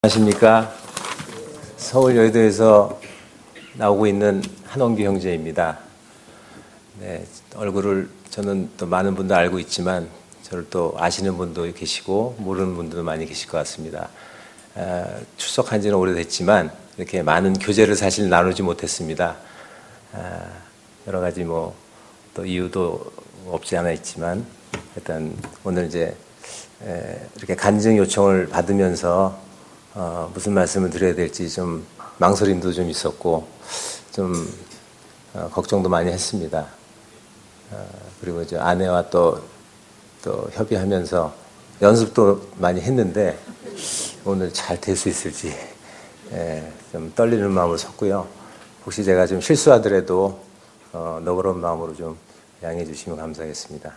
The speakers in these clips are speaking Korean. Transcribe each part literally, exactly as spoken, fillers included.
안녕하십니까. 서울 여의도에서 나오고 있는 한원규 형제입니다. 네, 얼굴을 저는 또 많은 분도 알고 있지만 저를 또 아시는 분도 계시고 모르는 분들도 많이 계실 것 같습니다. 아, 출석한 지는 오래됐지만 이렇게 많은 교제를 사실 나누지 못했습니다. 아, 여러 가지 뭐 또 이유도 없지 않아 있지만 일단 오늘 이제 에, 이렇게 간증 요청을 받으면서 어, 무슨 말씀을 드려야 될지 좀 망설임도 좀 있었고 좀 어, 걱정도 많이 했습니다. 어, 그리고 이제 아내와 또, 또 협의하면서 연습도 많이 했는데 오늘 잘 될 수 있을지 예, 좀 떨리는 마음으로 섰고요. 혹시 제가 좀 실수하더라도 어, 너그러운 마음으로 좀 양해해 주시면 감사하겠습니다.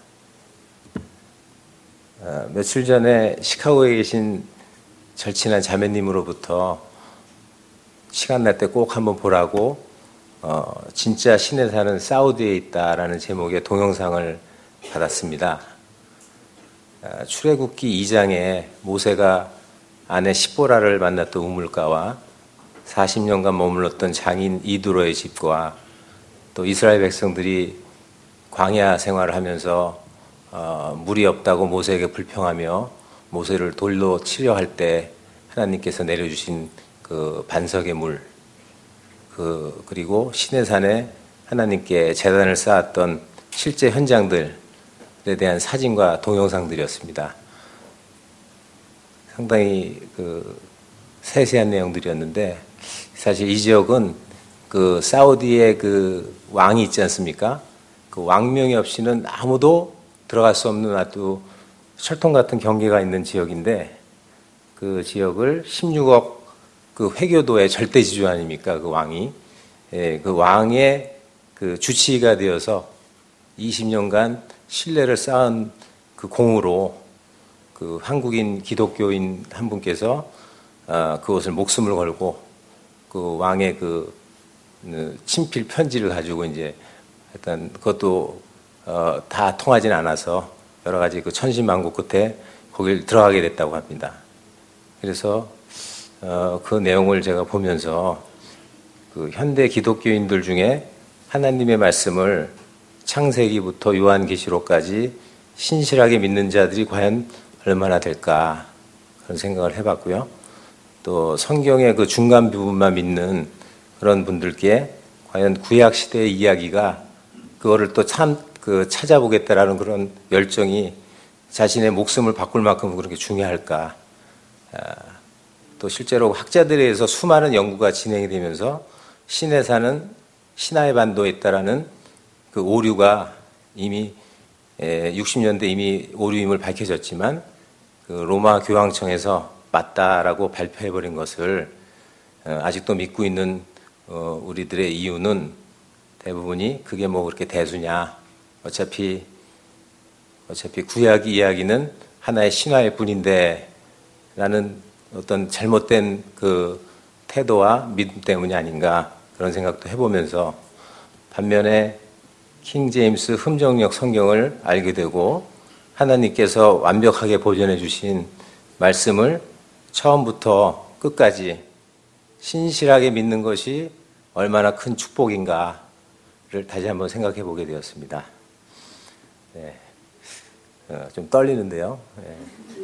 어, 며칠 전에 시카고에 계신 절친한 자매님으로부터 시간 날 때 꼭 한번 보라고 어, 진짜 신에 사는 사우디에 있다라는 제목의 동영상을 받았습니다. 어, 출애굽기 이 장에 모세가 아내 십보라를 만났던 우물가와 사십 년간 머물렀던 장인 이두로의 집과 또 이스라엘 백성들이 광야 생활을 하면서 어, 물이 없다고 모세에게 불평하며 모세를 돌로 치려 할 때 하나님께서 내려주신 그 반석의 물, 그 그리고 시내산에 하나님께 제단을 쌓았던 실제 현장들에 대한 사진과 동영상들이었습니다. 상당히 그 세세한 내용들이었는데 사실 이 지역은 그 사우디의 그 왕이 있지 않습니까? 그 왕명이 없이는 아무도 들어갈 수 없는 아주 철통 같은 경계가 있는 지역인데 그 지역을 십육억 그 회교도의 절대지주 아닙니까? 그 왕이. 예, 그 왕의 그 주치의가 되어서 이십 년간 신뢰를 쌓은 그 공으로 그 한국인 기독교인 한 분께서 어, 그것을 목숨을 걸고 그 왕의 그 친필 편지를 가지고 이제 일단 그것도 어, 다 통하진 않아서 여러 가지 그 천신만고 끝에 거길 들어가게 됐다고 합니다. 그래서 어, 그 내용을 제가 보면서 그 현대 기독교인들 중에 하나님의 말씀을 창세기부터 요한계시록까지 신실하게 믿는 자들이 과연 얼마나 될까 그런 생각을 해봤고요. 또 성경의 그 중간 부분만 믿는 그런 분들께 과연 구약 시대의 이야기가 그거를 또 참 그 찾아보겠다라는 그런 열정이 자신의 목숨을 바꿀 만큼 그렇게 중요할까. 또 실제로 학자들에 의해서 수많은 연구가 진행이 되면서 신에 사는 시나이 반도에 있다라는 그 오류가 이미 육십 년대 이미 오류임을 밝혀졌지만 그 로마 교황청에서 맞다라고 발표해버린 것을 아직도 믿고 있는 우리들의 이유는 대부분이 그게 뭐 그렇게 대수냐. 어차피, 어차피 구약 이야기는 하나의 신화의 뿐인데 라는 어떤 잘못된 그 태도와 믿음 때문이 아닌가 그런 생각도 해보면서 반면에 킹 제임스 흠정역 성경을 알게 되고 하나님께서 완벽하게 보존해 주신 말씀을 처음부터 끝까지 신실하게 믿는 것이 얼마나 큰 축복인가를 다시 한번 생각해 보게 되었습니다. 네. 어, 좀 떨리는데요. 네.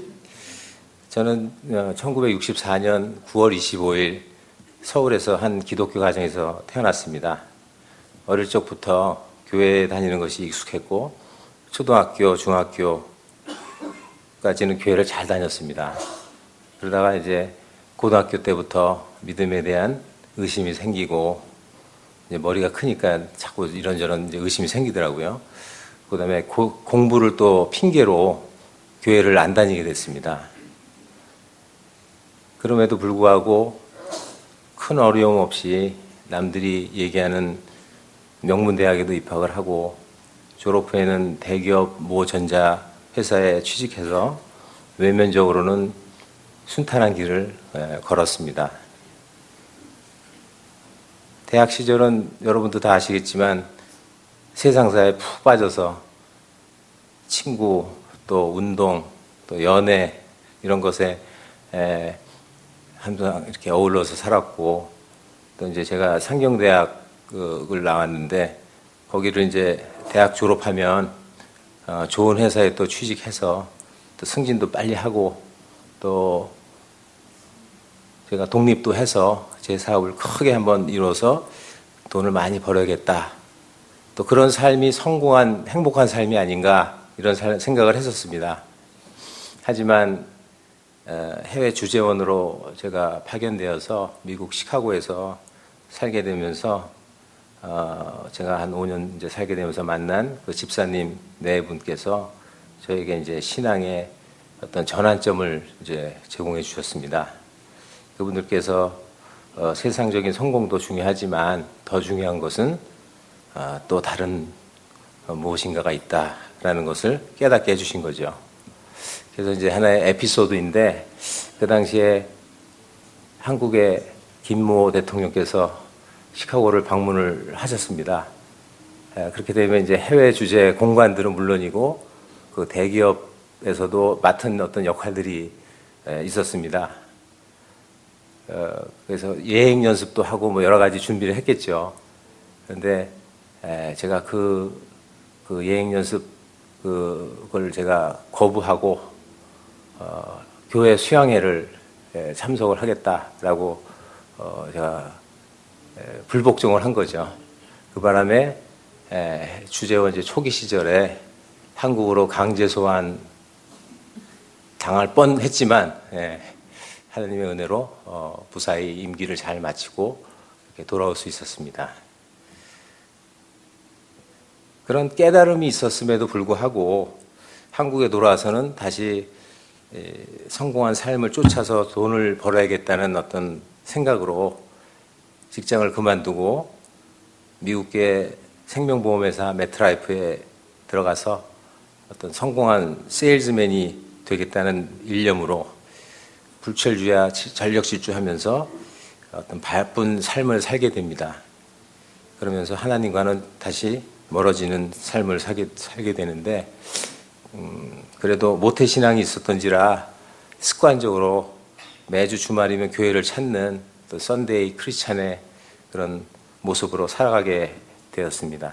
저는 천구백육십사 년 구월 이십오일 서울에서 한 기독교 가정에서 태어났습니다. 어릴 적부터 교회에 다니는 것이 익숙했고 초등학교, 중학교까지는 교회를 잘 다녔습니다. 그러다가 이제 고등학교 때부터 믿음에 대한 의심이 생기고 이제 머리가 크니까 자꾸 이런저런 이제 의심이 생기더라고요. 그 다음에 공부를 또 핑계로 교회를 안 다니게 됐습니다. 그럼에도 불구하고 큰 어려움 없이 남들이 얘기하는 명문대학에도 입학을 하고 졸업 후에는 대기업 모 전자 회사에 취직해서 외면적으로는 순탄한 길을 걸었습니다. 대학 시절은 여러분도 다 아시겠지만 세상사에 푹 빠져서 친구, 또 운동, 또 연애 이런 것에 항상 이렇게 어울러서 살았고, 또 이제 제가 상경대학을 나왔는데, 거기를 이제 대학 졸업하면 어, 좋은 회사에 또 취직해서 또 승진도 빨리 하고, 또 제가 독립도 해서 제 사업을 크게 한번 이뤄서 돈을 많이 벌어야겠다. 또 그런 삶이 성공한 행복한 삶이 아닌가 이런 생각을 했었습니다. 하지만 해외 주재원으로 제가 파견되어서 미국 시카고에서 살게 되면서 어 제가 한 오 년 이제 살게 되면서 만난 그 집사님 네 분께서 저에게 이제 신앙의 어떤 전환점을 이제 제공해 주셨습니다. 그분들께서 어 세상적인 성공도 중요하지만 더 중요한 것은 어 또 다른 어 무엇인가가 있다라는 것을 깨닫게 해주신 거죠. 그래서 이제 하나의 에피소드인데, 그 당시에 한국의 김모 대통령께서 시카고를 방문을 하셨습니다. 그렇게 되면 이제 해외 주재 공관들은 물론이고 그 대기업에서도 맡은 어떤 역할들이 있었습니다. 그래서 예행 연습도 하고 뭐 여러 가지 준비를 했겠죠. 그런데 제가 그, 그 예행 연습 그걸 제가 거부하고 어, 교회 수양회를 참석을 하겠다라고 어, 제가 불복종을 한 거죠. 그 바람에 에, 주재원 이제 초기 시절에 한국으로 강제 소환 당할 뻔했지만 예, 하나님의 은혜로 어, 무사히 임기를 잘 마치고 이렇게 돌아올 수 있었습니다. 그런 깨달음이 있었음에도 불구하고 한국에 돌아와서는 다시 에, 성공한 삶을 쫓아서 돈을 벌어야겠다는 어떤 생각으로 직장을 그만두고 미국계 생명보험회사 메트라이프에 들어가서 어떤 성공한 세일즈맨이 되겠다는 일념으로 불철주야 전력질주하면서 어떤 바쁜 삶을 살게 됩니다. 그러면서 하나님과는 다시 멀어지는 삶을 살게, 살게 되는데 음, 그래도 모태신앙이 있었던지라 습관적으로 매주 주말이면 교회를 찾는 또 썬데이 크리스찬의 그런 모습으로 살아가게 되었습니다.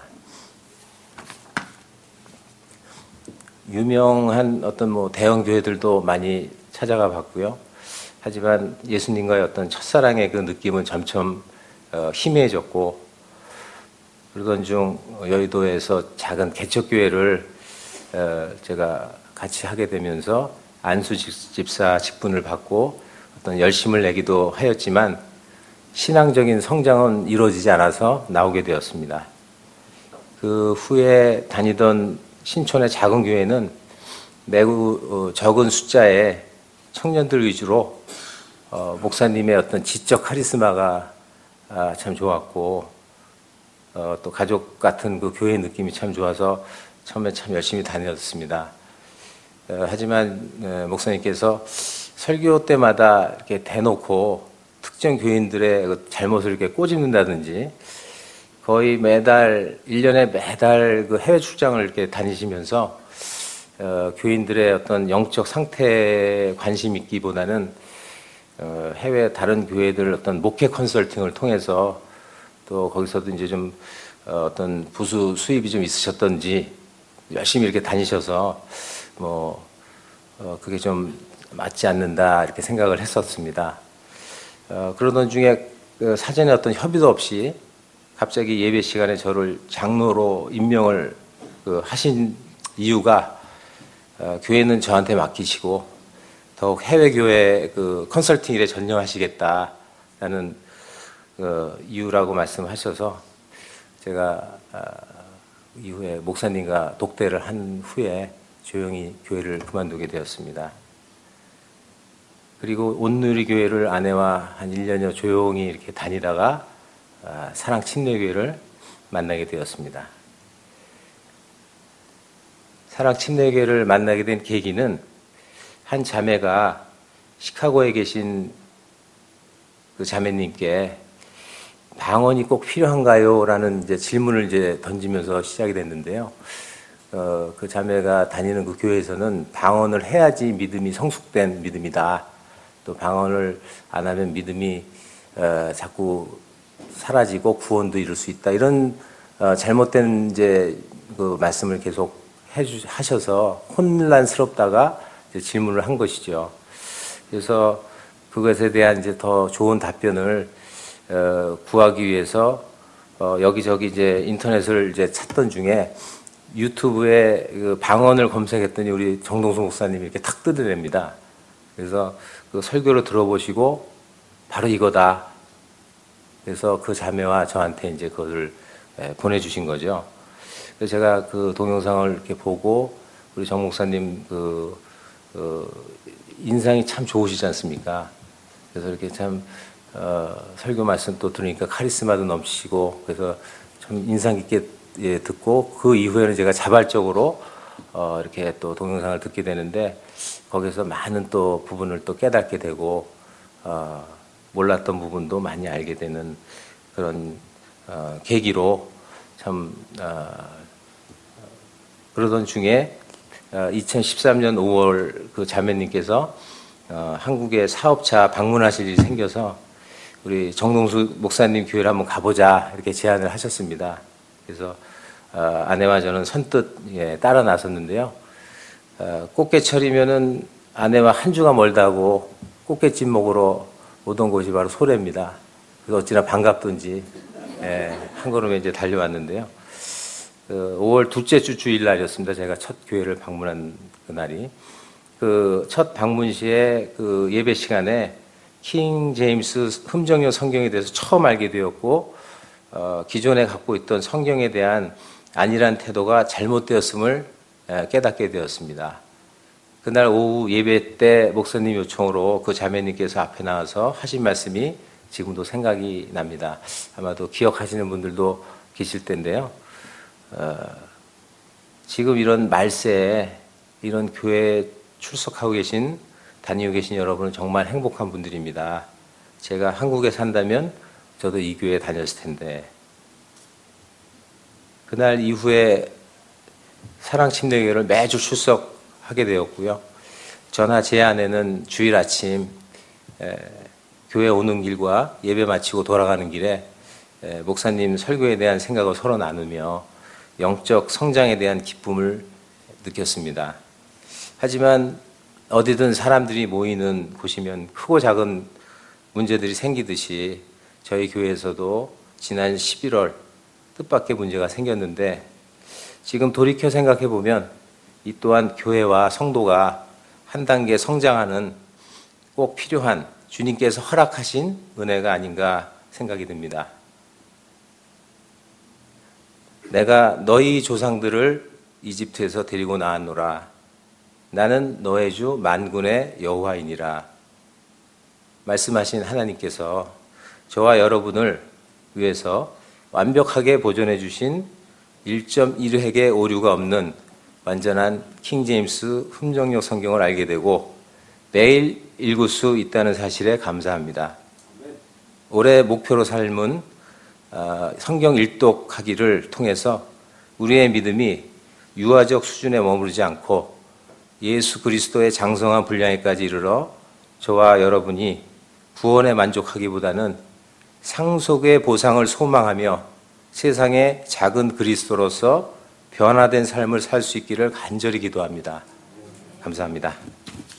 유명한 어떤 뭐 대형 교회들도 많이 찾아가 봤고요. 하지만 예수님과의 어떤 첫사랑의 그 느낌은 점점 어, 희미해졌고, 그러던 중 여의도에서 작은 개척교회를 어, 제가 같이 하게 되면서 안수 집사 직분을 받고 어떤 열심을 내기도 하였지만 신앙적인 성장은 이루어지지 않아서 나오게 되었습니다. 그 후에 다니던 신촌의 작은 교회는 매우 적은 숫자의 청년들 위주로 어, 목사님의 어떤 지적 카리스마가 아, 참 좋았고 어, 또 가족 같은 그 교회 느낌이 참 좋아서 처음에 참 열심히 다녔습니다. 어, 하지만 어, 목사님께서 설교 때마다 이렇게 대놓고 특정 교인들의 그 잘못을 이렇게 꼬집는다든지 거의 매달 일 년에 매달 그 해외 출장을 이렇게 다니시면서 어, 교인들의 어떤 영적 상태에 관심 있기보다는 어, 해외 다른 교회들 어떤 목회 컨설팅을 통해서 또 거기서도 이제 좀 어, 어떤 부수 수입이 좀 있으셨던지 열심히 이렇게 다니셔서 뭐 어, 그게 좀 맞지 않는다 이렇게 생각을 했었습니다. 어, 그러던 중에 그 사전에 어떤 협의도 없이 갑자기 예배 시간에 저를 장로로 임명을 그 하신 이유가 어, 교회는 저한테 맡기시고 더욱 해외 교회 그 컨설팅 일에 전념하시겠다라는 그 이유라고 말씀하셔서 제가 어, 이후에 목사님과 독대를 한 후에 조용히 교회를 그만두게 되었습니다. 그리고 온누리 교회를 아내와 한 일 년여 조용히 이렇게 다니다가 아, 사랑 침례교회를 만나게 되었습니다. 사랑 침례교회를 만나게 된 계기는 한 자매가 시카고에 계신 그 자매님께 방언이 꼭 필요한가요? 라는 이제 질문을 이제 던지면서 시작이 됐는데요. 어, 그 자매가 다니는 그 교회에서는 방언을 해야지 믿음이 성숙된 믿음이다. 또 방언을 안 하면 믿음이 어, 자꾸 사라지고 구원도 이룰 수 있다. 이런 어, 잘못된 이제 그 말씀을 계속 해주, 하셔서 혼란스럽다가 이제 질문을 한 것이죠. 그래서 그것에 대한 이제 더 좋은 답변을 어, 구하기 위해서 어, 여기저기 이제 인터넷을 이제 찾던 중에 유튜브에 그 방언을 검색했더니 우리 정동수 목사님이 이렇게 탁 뜨더랍니다. 그래서 그 설교를 들어보시고 바로 이거다. 그래서 그 자매와 저한테 이제 그것을 보내주신 거죠. 그래서 제가 그 동영상을 이렇게 보고 우리 정 목사님 그, 그 인상이 참 좋으시지 않습니까? 그래서 이렇게 참 어, 설교 말씀 또 들으니까 카리스마도 넘치시고 그래서 참 인상 깊게 예, 듣고 그 이후에는 제가 자발적으로 어, 이렇게 또 동영상을 듣게 되는데 거기서 많은 또 부분을 또 깨닫게 되고 어, 몰랐던 부분도 많이 알게 되는 그런 어, 계기로 참 어, 그러던 중에 어, 이천십삼 년 오월 그 자매님께서 어, 한국에 사업차 방문하실 일이 생겨서 우리 정동수 목사님 교회를 한번 가보자 이렇게 제안을 하셨습니다. 그래서 어, 아내와 저는 선뜻 예, 따라 나섰는데요. 어, 꽃게철이면은 아내와 한 주가 멀다고 꽃게찜 먹으러 오던 곳이 바로 소래입니다. 그래서 어찌나 반갑던지 예, 한 걸음에 이제 달려왔는데요. 그 오월 둘째 주 주일날이었습니다. 제가 첫 교회를 방문한 그 날이. 그 첫 방문 시에 그 예배 시간에 킹 제임스 흠정용 성경에 대해서 처음 알게 되었고, 어, 기존에 갖고 있던 성경에 대한 안일한 태도가 잘못되었음을 깨닫게 되었습니다. 그날 오후 예배 때 목사님 요청으로 그 자매님께서 앞에 나와서 하신 말씀이 지금도 생각이 납니다. 아마도 기억하시는 분들도 계실 텐데요. 어, 지금 이런 말세에 이런 교회에 출석하고 계신 다니고 계신 여러분은 정말 행복한 분들입니다. 제가 한국에 산다면 저도 이 교회에 다녔을 텐데 그날 이후에 사랑침례교회를 매주 출석하게 되었고요. 저나 제 아내는 주일 아침 에, 교회 오는 길과 예배 마치고 돌아가는 길에 에, 목사님 설교에 대한 생각을 서로 나누며 영적 성장에 대한 기쁨을 느꼈습니다. 하지만 어디든 사람들이 모이는 곳이면 크고 작은 문제들이 생기듯이 저희 교회에서도 지난 십일월 뜻밖의 문제가 생겼는데 지금 돌이켜 생각해 보면 이 또한 교회와 성도가 한 단계 성장하는 꼭 필요한 주님께서 허락하신 은혜가 아닌가 생각이 듭니다. 내가 너희 조상들을 이집트에서 데리고 나왔노라. 나는 너의 주 만군의 여호와이니라. 말씀하신 하나님께서 저와 여러분을 위해서 완벽하게 보존해 주신 일 점 일 획의 오류가 없는 완전한 킹제임스 흠정용 성경을 알게 되고 매일 읽을 수 있다는 사실에 감사합니다. 올해 목표로 삶은 성경 일독하기를 통해서 우리의 믿음이 유아적 수준에 머무르지 않고 예수 그리스도의 장성한 분량에까지 이르러 저와 여러분이 구원에 만족하기보다는 상속의 보상을 소망하며 세상의 작은 그리스도로서 변화된 삶을 살 수 있기를 간절히 기도합니다. 감사합니다.